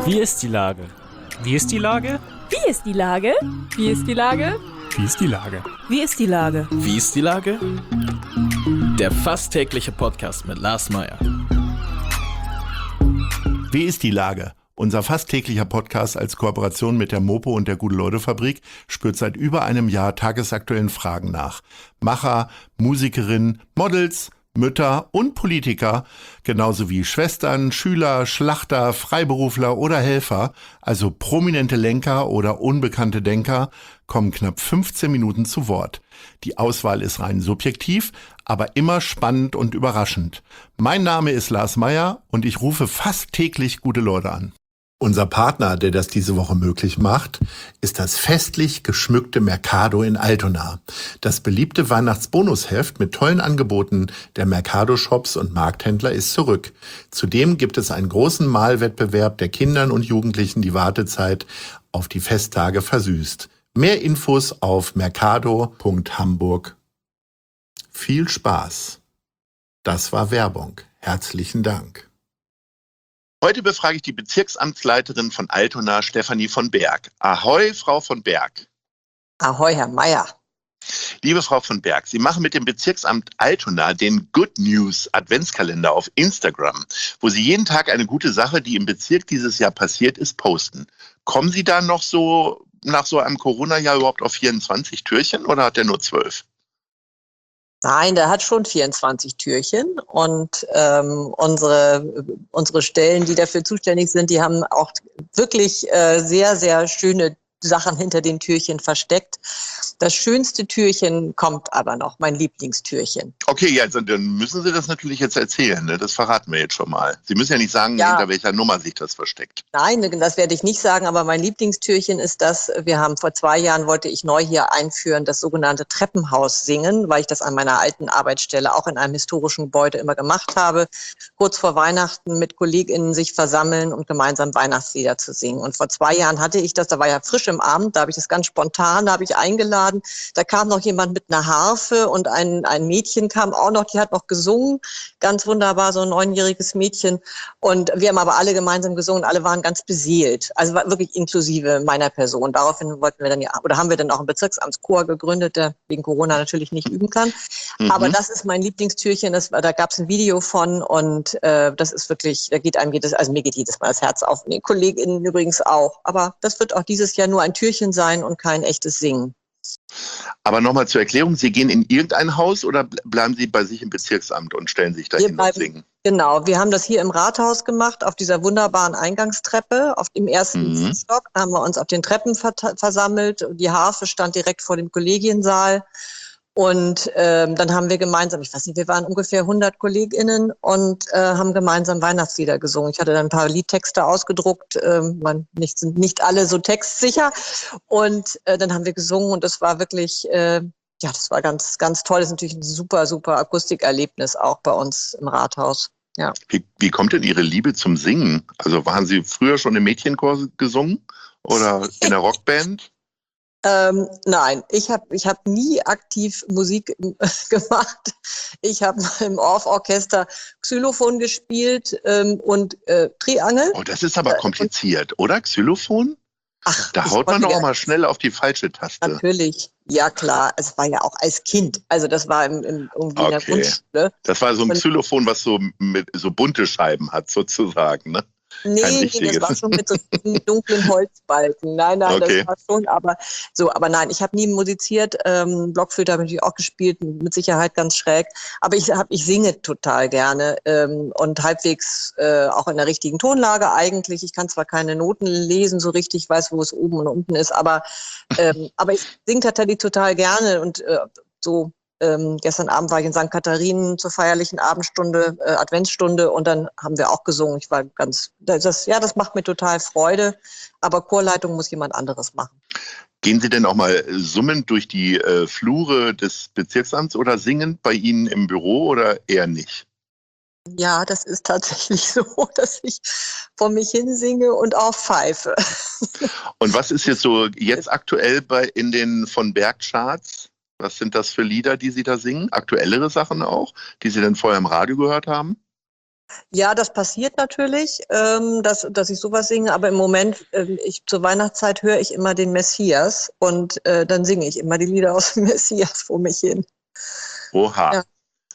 Wie ist die Lage? Wie ist die Lage? Wie ist die Lage? Wie ist die Lage? Wie ist die Lage? Wie ist die Lage? Wie ist die Lage? Der fast tägliche Podcast mit Lars Meyer. Wie ist die Lage? Unser fast täglicher Podcast als Kooperation mit der Mopo und der Gute-Leute-Fabrik spürt seit über einem Jahr tagesaktuellen Fragen nach. Macher, Musikerinnen, Models, Mütter und Politiker, genauso wie Schwestern, Schüler, Schlachter, Freiberufler oder Helfer, also prominente Lenker oder unbekannte Denker, kommen knapp 15 Minuten zu Wort. Die Auswahl ist rein subjektiv, aber immer spannend und überraschend. Mein Name ist Lars Meyer und ich rufe fast täglich gute Leute an. Unser Partner, der das diese Woche möglich macht, ist das festlich geschmückte Mercado in Altona. Das beliebte Weihnachtsbonusheft mit tollen Angeboten der Mercado-Shops und Markthändler ist zurück. Zudem gibt es einen großen Malwettbewerb, der Kindern und Jugendlichen die Wartezeit auf die Festtage versüßt. Mehr Infos auf mercado.hamburg. Viel Spaß. Das war Werbung. Herzlichen Dank. Heute befrage ich die Bezirksamtsleiterin von Altona, Stefanie von Berg. Ahoi, Frau von Berg. Ahoi, Herr Meyer. Liebe Frau von Berg, Sie machen mit dem Bezirksamt Altona den Good News Adventskalender auf Instagram, wo Sie jeden Tag eine gute Sache, die im Bezirk dieses Jahr passiert ist, posten. Kommen Sie da noch so nach so einem Corona-Jahr überhaupt auf 24 Türchen oder hat der nur 12? Nein, der hat schon 24 Türchen und unsere Stellen, die dafür zuständig sind, die haben auch wirklich sehr, sehr schöne Sachen hinter den Türchen versteckt. Das schönste Türchen kommt aber noch, mein Lieblingstürchen. Okay, ja, also dann müssen Sie das natürlich jetzt erzählen, ne? Das verraten wir jetzt schon mal. Sie müssen ja nicht sagen, hinter welcher Nummer sich das versteckt. Nein, das werde ich nicht sagen, aber mein Lieblingstürchen ist das, wir haben vor 2 Jahren, wollte ich neu hier einführen, das sogenannte Treppenhaus singen, weil ich das an meiner alten Arbeitsstelle auch in einem historischen Gebäude immer gemacht habe. Kurz vor Weihnachten mit KollegInnen sich versammeln und gemeinsam Weihnachtslieder zu singen. Und vor 2 Jahren hatte ich das, da war ja frisch im Abend, da habe ich das ganz spontan, da habe ich eingeladen. Da kam noch jemand mit einer Harfe und ein Mädchen kam auch noch, die hat noch gesungen, ganz wunderbar, so ein 9-jähriges Mädchen. Und wir haben aber alle gemeinsam gesungen, alle waren ganz beseelt, also war wirklich inklusive meiner Person. Daraufhin wollten wir dann haben wir dann auch einen Bezirksamtschor gegründet, der wegen Corona natürlich nicht üben kann. Aber das ist mein Lieblingstürchen, da gab es ein Video von und das ist wirklich, mir geht jedes Mal das Herz auf, den KollegInnen übrigens auch. Aber das wird auch dieses Jahr nur ein Türchen sein und kein echtes Singen. Aber nochmal zur Erklärung, Sie gehen in irgendein Haus oder bleiben Sie bei sich im Bezirksamt und stellen sich dahin und singen? Genau, wir haben das hier im Rathaus gemacht, auf dieser wunderbaren Eingangstreppe, auf dem ersten Stock. Da haben wir uns auf den Treppen versammelt. Die Harfe stand direkt vor dem Kollegiensaal. Und dann haben wir gemeinsam, ich weiß nicht, wir waren ungefähr 100 KollegInnen und haben gemeinsam Weihnachtslieder gesungen. Ich hatte dann ein paar Liedtexte ausgedruckt, sind nicht alle so textsicher. Und dann haben wir gesungen und das war wirklich, das war ganz, ganz toll. Das ist natürlich ein super, super Akustikerlebnis auch bei uns im Rathaus. Ja. Wie kommt denn Ihre Liebe zum Singen? Also waren Sie früher schon im Mädchenchor gesungen oder in der Rockband? Nein, ich hab nie aktiv Musik gemacht. Ich habe im Orff-Orchester Xylophon gespielt und Triangel. Oh, das ist aber kompliziert, oder? Xylophon? Ach, da haut man doch auch mal schnell auf die falsche Taste. Natürlich, ja klar. Es war ja auch als Kind. Also das war irgendwie in der Grundschule. Das war so ein Xylophon, was so bunte Scheiben hat sozusagen, ne? Nee, das war schon mit so dunklen Holzbalken. Nein, okay. Das war schon, aber nein, ich habe nie musiziert. Blockflöte habe ich natürlich auch gespielt, mit Sicherheit ganz schräg. Aber ich singe total gerne und halbwegs auch in der richtigen Tonlage eigentlich. Ich kann zwar keine Noten lesen so richtig, weiß, wo es oben und unten ist, aber ich singe tatsächlich total gerne und so. Gestern Abend war ich in St. Katharinen zur feierlichen Abendstunde, Adventsstunde und dann haben wir auch gesungen. Ich war das macht mir total Freude, aber Chorleitung muss jemand anderes machen. Gehen Sie denn auch mal summend durch die Flure des Bezirksamts oder singend bei Ihnen im Büro oder eher nicht? Ja, das ist tatsächlich so, dass ich vor mich hin singe und auch pfeife. Und was ist jetzt aktuell in den von Berg Charts? Was sind das für Lieder, die Sie da singen? Aktuellere Sachen auch, die Sie dann vorher im Radio gehört haben? Ja, das passiert natürlich, dass ich sowas singe, aber im Moment, zur Weihnachtszeit höre ich immer den Messias und dann singe ich immer die Lieder aus dem Messias vor mich hin. Oha. Ja.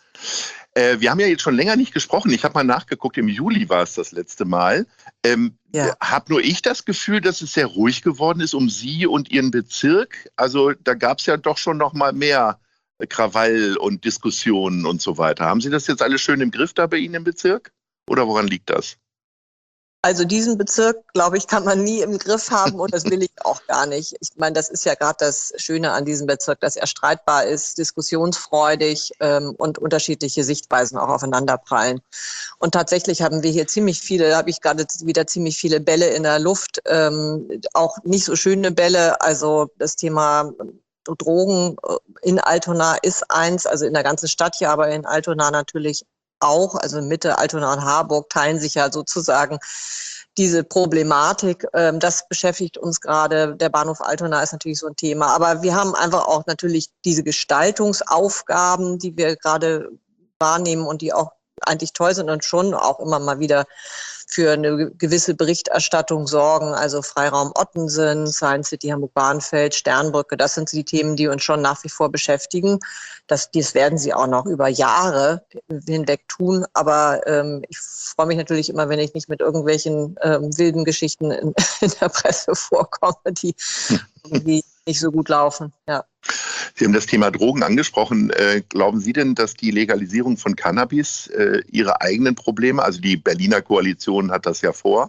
Wir haben ja jetzt schon länger nicht gesprochen. Ich habe mal nachgeguckt, im Juli war es das letzte Mal. Ja. Hab nur ich das Gefühl, dass es sehr ruhig geworden ist um Sie und Ihren Bezirk? Also da gab es ja doch schon noch mal mehr Krawall und Diskussionen und so weiter. Haben Sie das jetzt alles schön im Griff da bei Ihnen im Bezirk? Oder woran liegt das? Also diesen Bezirk, glaube ich, kann man nie im Griff haben und das will ich auch gar nicht. Ich meine, das ist ja gerade das Schöne an diesem Bezirk, dass er streitbar ist, diskussionsfreudig und unterschiedliche Sichtweisen auch aufeinanderprallen. Und tatsächlich haben wir hier habe ich gerade wieder ziemlich viele Bälle in der Luft, auch nicht so schöne Bälle. Also das Thema Drogen in Altona ist eins, also in der ganzen Stadt hier, aber in Altona natürlich auch, also Mitte, Altona und Harburg teilen sich ja sozusagen diese Problematik. Das beschäftigt uns gerade. Der Bahnhof Altona ist natürlich so ein Thema. Aber wir haben einfach auch natürlich diese Gestaltungsaufgaben, die wir gerade wahrnehmen und die auch eigentlich toll sind und schon auch immer mal wieder für eine gewisse Berichterstattung sorgen. Also Freiraum Ottensen, Science City Hamburg-Bahnfeld, Sternbrücke, das sind die Themen, die uns schon nach wie vor beschäftigen. Das werden sie auch noch über Jahre hinweg tun. Aber ich freue mich natürlich immer, wenn ich nicht mit irgendwelchen wilden Geschichten in der Presse vorkomme, die irgendwie nicht so gut laufen. Ja. Sie haben das Thema Drogen angesprochen. Glauben Sie denn, dass die Legalisierung von Cannabis Ihre eigenen Probleme, also die Berliner Koalition hat das ja vor,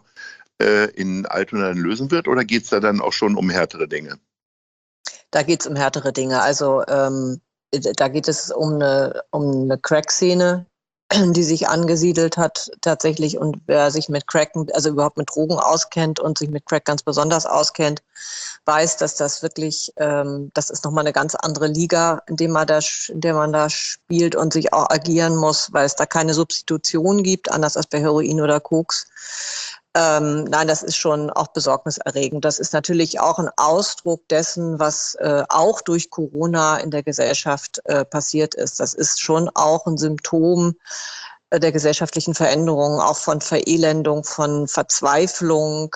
in Altona lösen wird? Oder geht es da dann auch schon um härtere Dinge? Da geht es um härtere Dinge. Also da geht es um eine Crack-Szene, die sich angesiedelt hat tatsächlich. Und wer sich mit Crack, also überhaupt mit Drogen auskennt und sich mit Crack ganz besonders auskennt, weiß, dass das wirklich, das ist nochmal eine ganz andere Liga, in der man da spielt und sich auch agieren muss, weil es da keine Substitution gibt, anders als bei Heroin oder Koks. Nein, das ist schon auch besorgniserregend. Das ist natürlich auch ein Ausdruck dessen, was auch durch Corona in der Gesellschaft passiert ist. Das ist schon auch ein Symptom der gesellschaftlichen Veränderungen, auch von Verelendung, von Verzweiflung,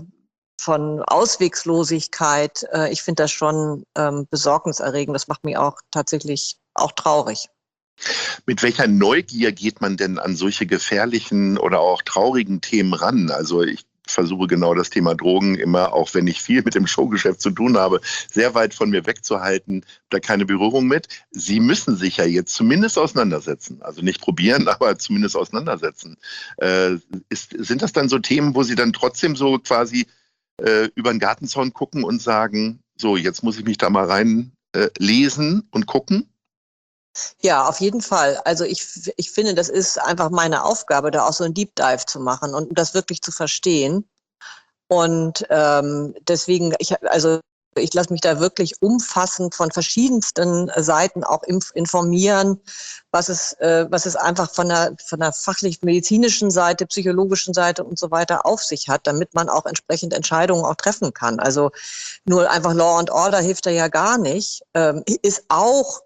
von Auswegslosigkeit. Ich finde das schon besorgniserregend. Das macht mich auch tatsächlich auch traurig. Mit welcher Neugier geht man denn an solche gefährlichen oder auch traurigen Themen ran? Also ich versuche genau das Thema Drogen immer, auch wenn ich viel mit dem Showgeschäft zu tun habe, sehr weit von mir wegzuhalten, da keine Berührung mit. Sie müssen sich ja jetzt zumindest auseinandersetzen. Also nicht probieren, aber zumindest auseinandersetzen. Sind das dann so Themen, wo Sie dann trotzdem so quasi über den Gartenzaun gucken und sagen, so, jetzt muss ich mich da mal rein lesen und gucken? Ja, auf jeden Fall. Also ich finde, das ist einfach meine Aufgabe, da auch so ein Deep Dive zu machen und das wirklich zu verstehen. Und deswegen, ich lasse mich da wirklich umfassend von verschiedensten Seiten auch informieren, was es einfach von der fachlich-medizinischen Seite, psychologischen Seite und so weiter auf sich hat, damit man auch entsprechend Entscheidungen auch treffen kann. Also nur einfach Law and Order hilft da ja gar nicht. Ist auch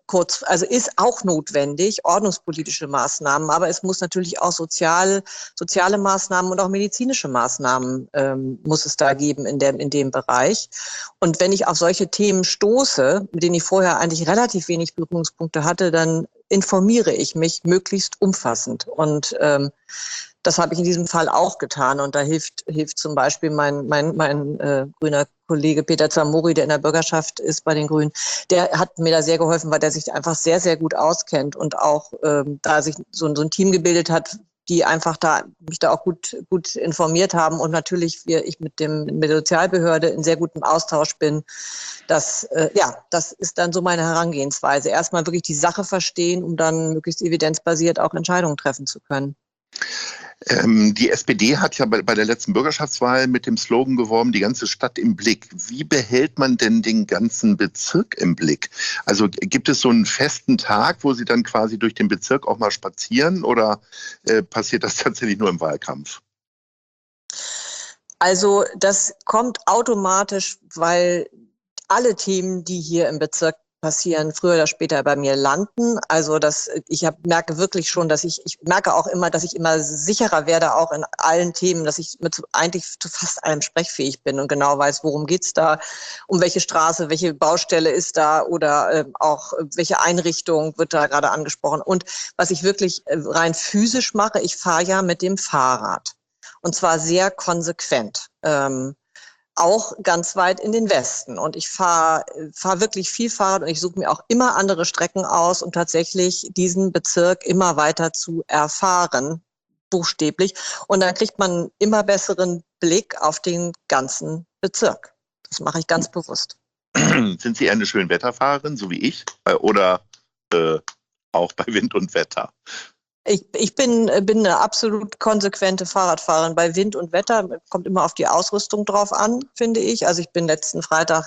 notwendig, ordnungspolitische Maßnahmen, aber es muss natürlich auch soziale Maßnahmen und auch medizinische Maßnahmen muss es da geben in dem Bereich. Und wenn ich auf solche Themen stoße, mit denen ich vorher eigentlich relativ wenig Berührungspunkte hatte, dann informiere ich mich möglichst umfassend. Und das habe ich in diesem Fall auch getan. Und da hilft zum Beispiel mein grüner Kollege Peter Zamori, der in der Bürgerschaft ist bei den Grünen. Der hat mir da sehr geholfen, weil der sich einfach sehr, sehr gut auskennt und auch da sich so ein Team gebildet hat, die einfach mich da auch gut informiert haben und natürlich ich mit der Sozialbehörde in sehr gutem Austausch bin. Das ist dann so meine Herangehensweise. Erstmal wirklich die Sache verstehen, um dann möglichst evidenzbasiert auch Entscheidungen treffen zu können. Die SPD hat ja bei der letzten Bürgerschaftswahl mit dem Slogan geworben, die ganze Stadt im Blick. Wie behält man denn den ganzen Bezirk im Blick? Also gibt es so einen festen Tag, wo Sie dann quasi durch den Bezirk auch mal spazieren oder passiert das tatsächlich nur im Wahlkampf? Also das kommt automatisch, weil alle Themen, die hier im Bezirk passieren, früher oder später bei mir landen. Also merke wirklich schon, dass ich merke auch immer, dass ich immer sicherer werde, auch in allen Themen, dass ich eigentlich zu fast allem sprechfähig bin und genau weiß, worum geht's da, um welche Straße, welche Baustelle ist da oder auch welche Einrichtung wird da gerade angesprochen. Und was ich wirklich rein physisch mache, ich fahre ja mit dem Fahrrad und zwar sehr konsequent. Auch ganz weit in den Westen. Und ich fahre wirklich viel Fahrrad und ich suche mir auch immer andere Strecken aus, um tatsächlich diesen Bezirk immer weiter zu erfahren, buchstäblich. Und dann kriegt man einen immer besseren Blick auf den ganzen Bezirk. Das mache ich ganz bewusst. Sind Sie eine Schönwetterfahrerin, so wie ich? Oder auch bei Wind und Wetter? Ich bin eine absolut konsequente Fahrradfahrerin. Bei Wind und Wetter kommt immer auf die Ausrüstung drauf an, finde ich. Also ich bin letzten Freitag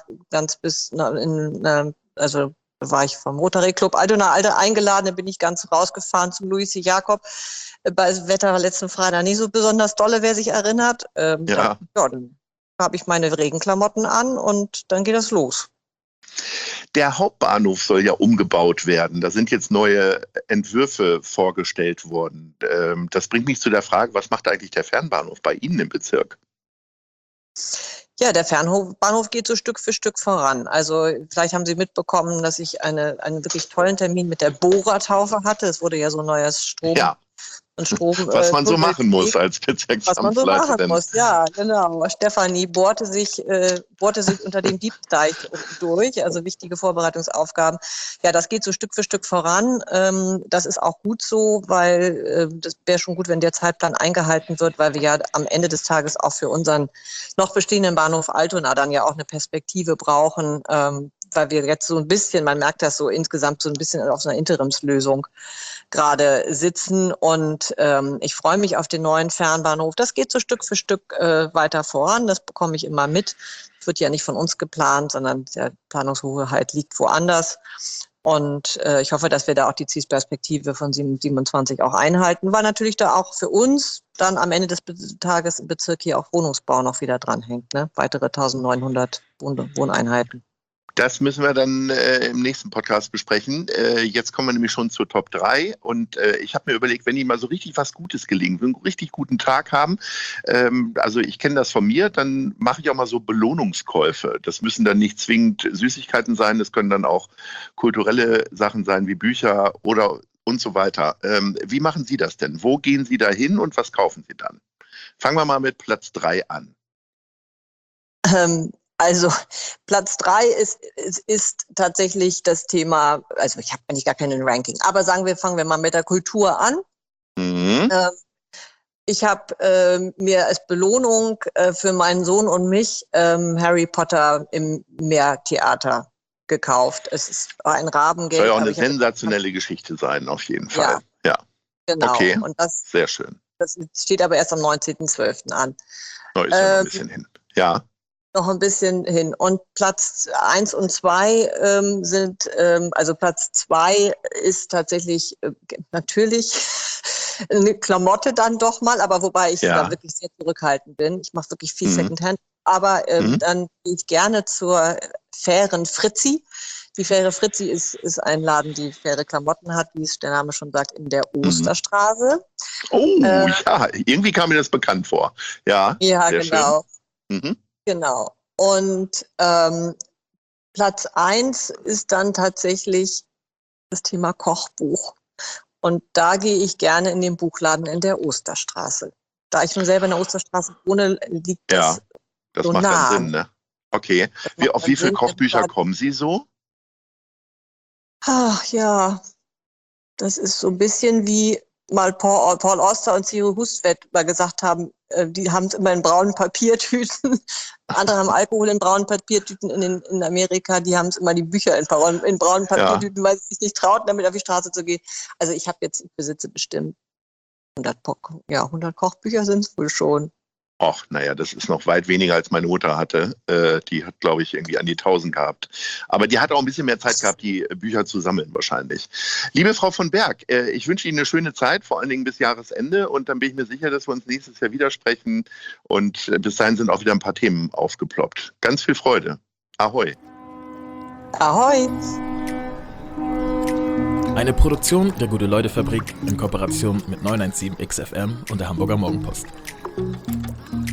also war ich vom Rotary Club Altona eingeladen, dann bin ich ganz rausgefahren zum Louis C. Jakob. Bei Wetter war letzten Freitag nicht so besonders dolle, wer sich erinnert. Dann habe ich meine Regenklamotten an und dann geht das los. Der Hauptbahnhof soll ja umgebaut werden. Da sind jetzt neue Entwürfe vorgestellt worden. Das bringt mich zu der Frage, was macht eigentlich der Fernbahnhof bei Ihnen im Bezirk? Ja, der Fernbahnhof geht so Stück für Stück voran. Also vielleicht haben Sie mitbekommen, dass ich einen wirklich tollen Termin mit der Bohrertaufe hatte. Es wurde ja so ein neues Strom. Ja. Was man so machen muss als Bezirksamtsleiterin. Was man so machen muss, ja, genau. Stefanie bohrte sich unter dem Diebsteich durch, also wichtige Vorbereitungsaufgaben. Ja, das geht so Stück für Stück voran. Das ist auch gut so, weil das wäre schon gut, wenn der Zeitplan eingehalten wird, weil wir ja am Ende des Tages auch für unseren noch bestehenden Bahnhof Altona dann ja auch eine Perspektive brauchen, weil wir jetzt so ein bisschen, man merkt das so insgesamt so ein bisschen auf so einer Interimslösung gerade sitzen und ich freue mich auf den neuen Fernbahnhof. Das geht so Stück für Stück weiter voran, das bekomme ich immer mit. Es wird ja nicht von uns geplant, sondern der Planungshoheit liegt woanders. Und ich hoffe, dass wir da auch die Zielperspektive von 27 auch einhalten, weil natürlich da auch für uns dann am Ende des Tages im Bezirk hier auch Wohnungsbau noch wieder dranhängt, ne? Weitere 1900 Wohneinheiten. Das müssen wir dann im nächsten Podcast besprechen. Jetzt kommen wir nämlich schon zur Top 3 und ich habe mir überlegt, wenn Ihnen mal so richtig was Gutes gelingt, einen richtig guten Tag haben, also ich kenne das von mir, dann mache ich auch mal so Belohnungskäufe. Das müssen dann nicht zwingend Süßigkeiten sein, das können dann auch kulturelle Sachen sein wie Bücher oder und so weiter. Wie machen Sie das denn? Wo gehen Sie da hin und was kaufen Sie dann? Fangen wir mal mit Platz 3 an. Also Platz 3 ist tatsächlich das Thema, also ich habe eigentlich gar keinen Ranking, aber fangen wir mal mit der Kultur an. Mhm. Ich habe mir als Belohnung für meinen Sohn und mich Harry Potter im Meertheater gekauft. Es ist ein Rabengeld. Soll ja auch eine sensationelle Geschichte sein, auf jeden Fall. Ja. Genau. Okay, und das, sehr schön. Das steht aber erst am 19.12. an. Ist ja noch ein bisschen hin. Ja. Noch ein bisschen hin. Und Platz 1 und 2 sind, also Platz 2 ist tatsächlich natürlich eine Klamotte dann doch mal, aber wobei ich da wirklich sehr zurückhaltend bin. Ich mache wirklich viel Secondhand. Aber dann gehe ich gerne zur Fähren Fritzi. Die Fähre Fritzi ist ein Laden, die faire Klamotten hat, wie es der Name schon sagt, in der Osterstraße. Oh, ja, irgendwie kam mir das bekannt vor. Ja, genau. Schön. Genau. Und Platz 1 ist dann tatsächlich das Thema Kochbuch. Und da gehe ich gerne in den Buchladen in der Osterstraße. Da ich nun selber in der Osterstraße wohne, liegt das das so macht nah. dann Sinn, ne? Okay. Auf wie viele Kochbücher kommen Sie so? Ach ja, das ist so ein bisschen wie mal Paul Auster und Cyril Hustvedt mal gesagt haben, die haben es immer in braunen Papiertüten. Andere haben Alkohol in braunen Papiertüten in Amerika. Die haben es immer die Bücher in braunen Papiertüten, weil sie sich nicht trauten, damit auf die Straße zu gehen. Also ich besitze bestimmt 100 Kochbücher sind es wohl schon. Och, naja, das ist noch weit weniger, als meine Mutter hatte. Die hat, glaube ich, irgendwie an die 1000 gehabt. Aber die hat auch ein bisschen mehr Zeit gehabt, die Bücher zu sammeln wahrscheinlich. Liebe Frau von Berg, ich wünsche Ihnen eine schöne Zeit, vor allen Dingen bis Jahresende. Und dann bin ich mir sicher, dass wir uns nächstes Jahr wieder sprechen. Und bis dahin sind auch wieder ein paar Themen aufgeploppt. Ganz viel Freude. Ahoi. Ahoi. Eine Produktion der Gute-Leute-Fabrik in Kooperation mit 917 XFM und der Hamburger Morgenpost.